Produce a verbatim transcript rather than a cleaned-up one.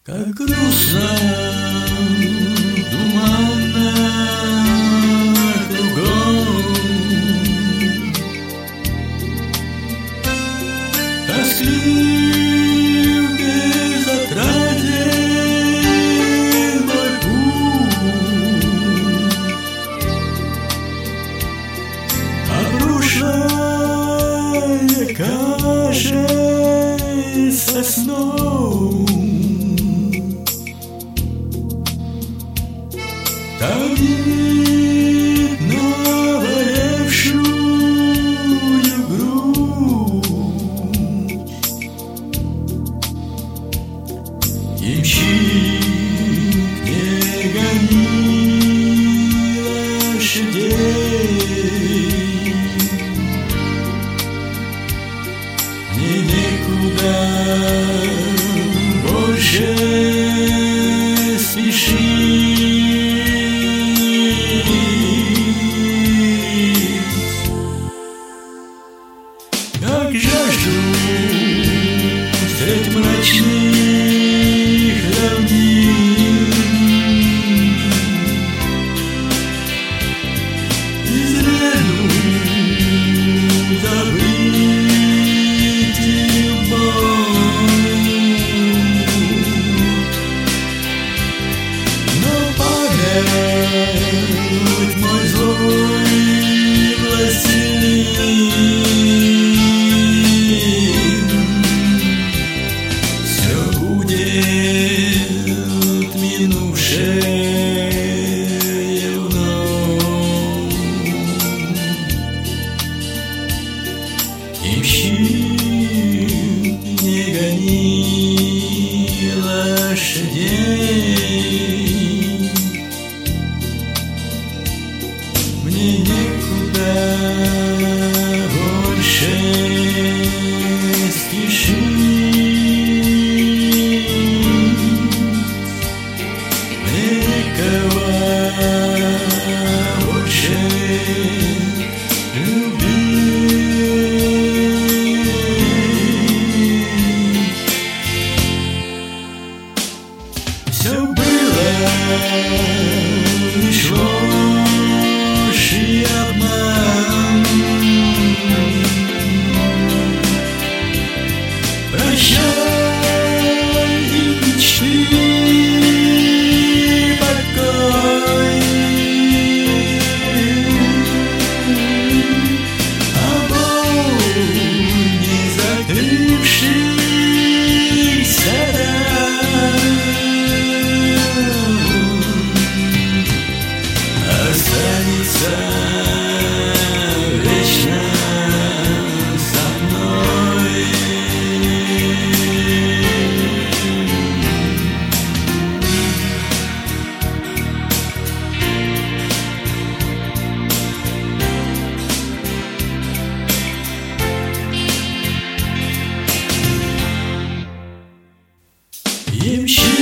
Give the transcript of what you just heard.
Как грустно, туманно кругом, тосклив, безотраден мой путь, а прошлое кажется сном. Томит наболевшую грудь и мчит, не гони лошадей, мне некуда больше спешить. Как жажду средь мрачных равнин, измену забыть и боль, но память мой злой властелин все будет минувшее вновь и мчит, не гони лошадей, мне некуда больше спешить, мне некого больше любить. Все было лишь ложь и обман. Прощай, мечты, покой, а боль не закрывшихся ран останется вечно со мной. И мчит